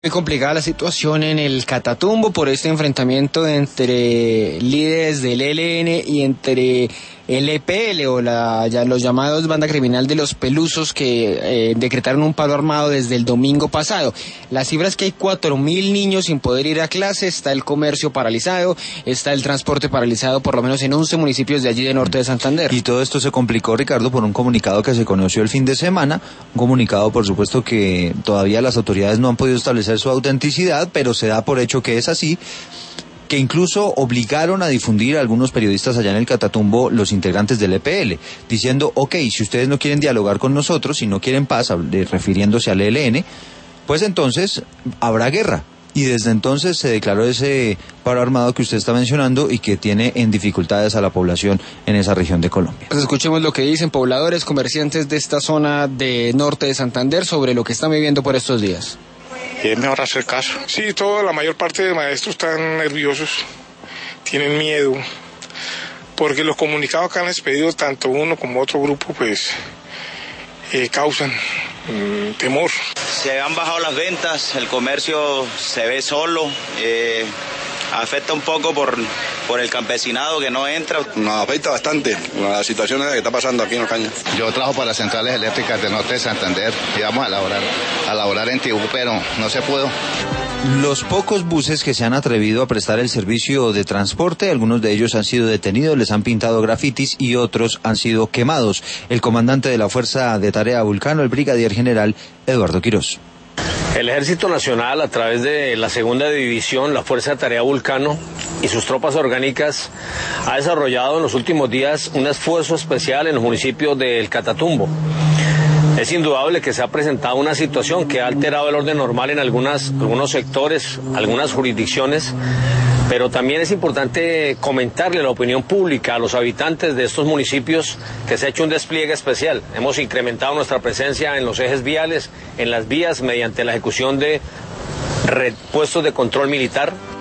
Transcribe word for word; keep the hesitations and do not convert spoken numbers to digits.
Muy complicada la situación en el Catatumbo por este enfrentamiento entre líderes del E L N y entre el E P L o la, ya los llamados banda criminal de los Pelusos que eh, decretaron un paro armado desde el domingo pasado. La cifra es que hay cuatro mil niños sin poder ir a clase, está el comercio paralizado, está el transporte paralizado por lo menos en once municipios de allí de norte de Santander. Y todo esto se complicó, Ricardo, por un comunicado que se conoció el fin de semana, un comunicado por supuesto que todavía las autoridades no han podido establecer su autenticidad, pero se da por hecho que es así, que incluso obligaron a difundir a algunos periodistas allá en el Catatumbo los integrantes del E P L, diciendo, ok, si ustedes no quieren dialogar con nosotros, si no quieren paz, refiriéndose al E L N, pues entonces habrá guerra. Y desde entonces se declaró ese paro armado que usted está mencionando y que tiene en dificultades a la población en esa región de Colombia. Pues escuchemos lo que dicen pobladores, comerciantes de esta zona de norte de Santander sobre lo que están viviendo por estos días. Y es mejor hacer caso. Sí, toda la mayor parte de maestros están nerviosos, tienen miedo, porque los comunicados que han expedido tanto uno como otro grupo, pues, eh, causan mmm, temor. Se han bajado las ventas, el comercio se ve solo, eh, afecta un poco por, por el campesinado que no entra. Nos afecta bastante la situación que está pasando aquí en Los Caños. Yo trabajo para las centrales eléctricas del norte de Santander y vamos a laborar, a laborar en Tibú, pero no se pudo. Los pocos buses que se han atrevido a prestar el servicio de transporte, algunos de ellos han sido detenidos, les han pintado grafitis y otros han sido quemados. El comandante de la Fuerza de Tarea Vulcano, el brigadier general Eduardo Quirós. El Ejército Nacional, a través de la Segunda División, la Fuerza de Tarea Vulcano y sus tropas orgánicas, ha desarrollado en los últimos días un esfuerzo especial en los municipios del Catatumbo. Es indudable que se ha presentado una situación que ha alterado el orden normal en algunas, algunos sectores, algunas jurisdicciones, pero también es importante comentarle a la opinión pública, a los habitantes de estos municipios, que se ha hecho un despliegue especial. Hemos incrementado nuestra presencia en los ejes viales, en las vías, mediante la ejecución de puestos de control militar.